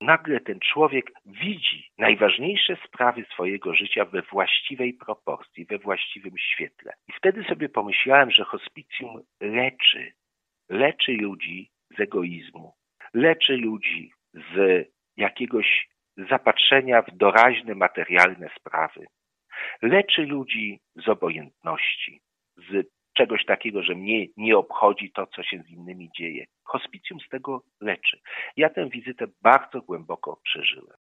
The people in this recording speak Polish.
nagle ten człowiek widzi najważniejsze sprawy swojego życia we właściwej proporcji, we właściwym świetle. I wtedy sobie pomyślałem, że hospicjum leczy ludzi z egoizmu, leczy ludzi z jakiegoś zapatrzenia w doraźne materialne sprawy, leczy ludzi z obojętności, z czegoś takiego, że mnie nie obchodzi to, co się z innymi dzieje. Hospicjum z tego leczy. Ja tę wizytę bardzo głęboko przeżyłem.